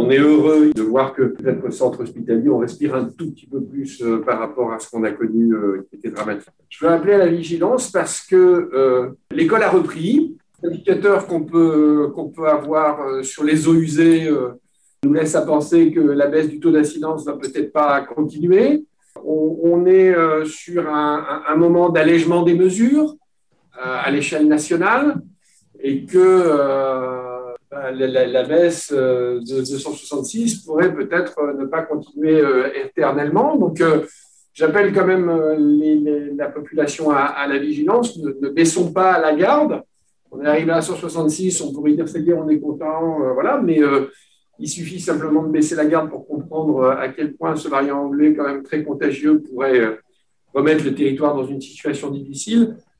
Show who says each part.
Speaker 1: on est heureux de voir que peut-être au centre hospitalier, on respire un tout petit peu plus par rapport à ce qu'on a connu qui était dramatique. Je veux appeler à la vigilance parce que l'école a repris. L'indicateur qu'on peut avoir sur les eaux usées nous laisse à penser que la baisse du taux d'incidence ne va peut-être pas continuer. On est sur un moment d'allègement des mesures à l'échelle nationale et que la baisse de 266 pourrait peut-être ne pas continuer éternellement. Donc, j'appelle quand même la population à la vigilance. Ne baissons pas la garde. On est arrivé à 166, on pourrait dire c'est bien, on est content, voilà, mais il suffit simplement de baisser la garde pour comprendre à quel point ce variant anglais, quand même très contagieux, pourrait remettre le territoire dans une situation difficile.